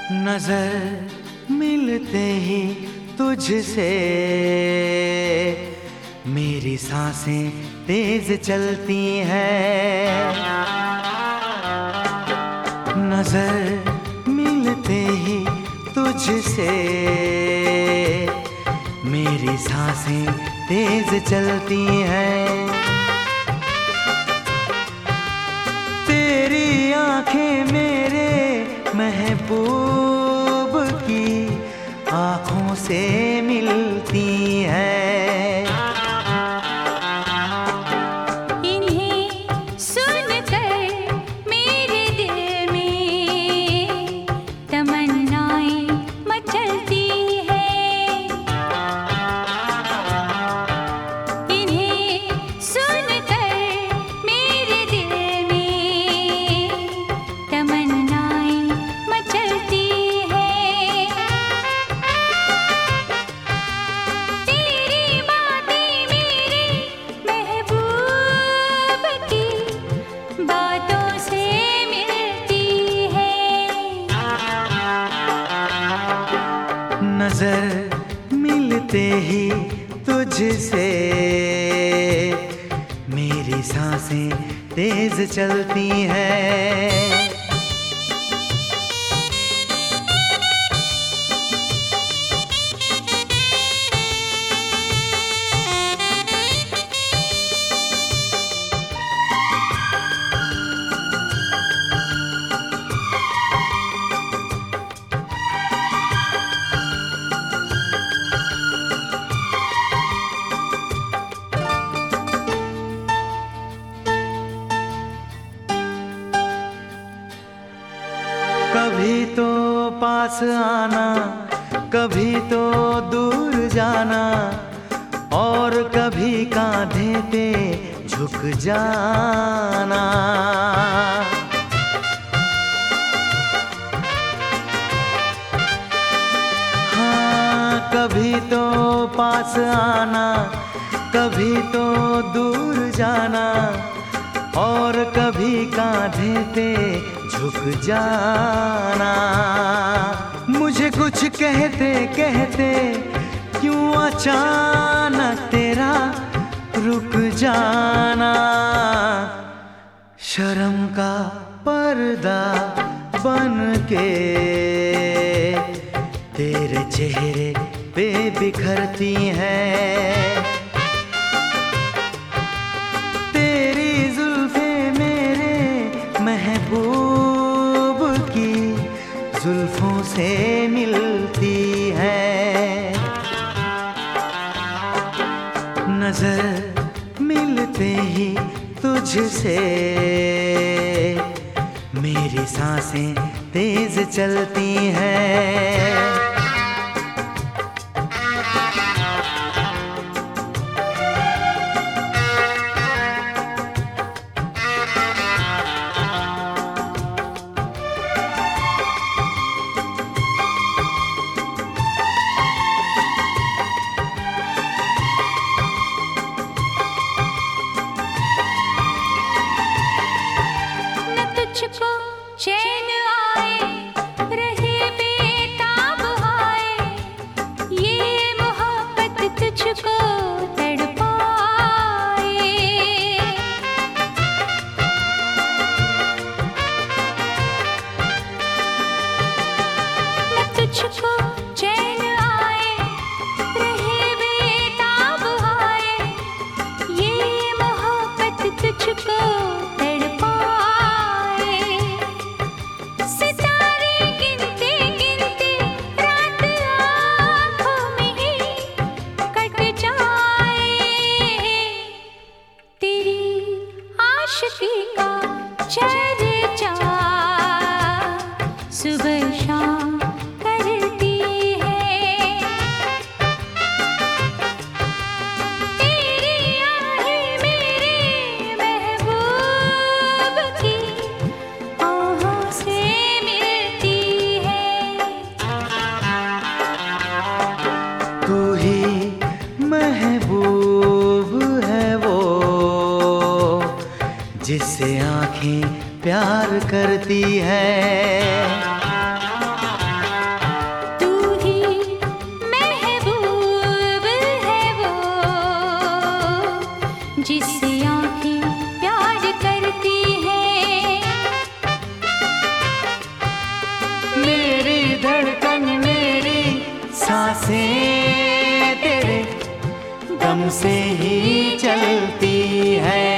नजर मिलते ही तुझसे मेरी सांसें तेज चलती हैं। नजर मिलते ही तुझसे मेरी सांसें तेज चलती हैं। तेरी आंखें मेरे महबूब की आंखों से मिलती हैं। इन्हें सुनकर मेरे दिल में तमन्नाएं मचलती हैं। इन्हें सुनकर मेरे दिल में तमन्नाएं मचलती हैं। तेरी बातें मेरे महबूब की बातों से मिलती हैं। नजर मिलते ही तुझसे मेरी सांसें तेज चलती हैं। कभी तो पास आना, कभी तो दूर जाना, और कभी कांधे पे झुक जाना। हाँ, कभी तो पास आना, कभी तो दूर जाना, और कभी कांधे पे झुक जाना। मुझे कुछ कहते कहते क्यों अचानक तेरा रुक जाना। शर्म का पर्दा बन के तेरे चेहरे पे बिखरती हैं। तेरी जुल्फे मेरे महबूब की जुल्फों से मिलती हैं। नजर मिलते ही तुझसे मेरी सांसें तेज चलती हैं। तुझको चैन आए, रहे बेताब आए, ये मोहब्बत तुझको तड़पाए। न तुझको चैन आए, रहे बेताब आए, ये मोहब्बत तुझको सुबह शाम करती है। तेरी आहें मेरे महबूब की आहों से मिलती है। तू ही महबूब है वो जिससे आँखें प्यार करती है। सांसें तेरे दम से ही चलती है।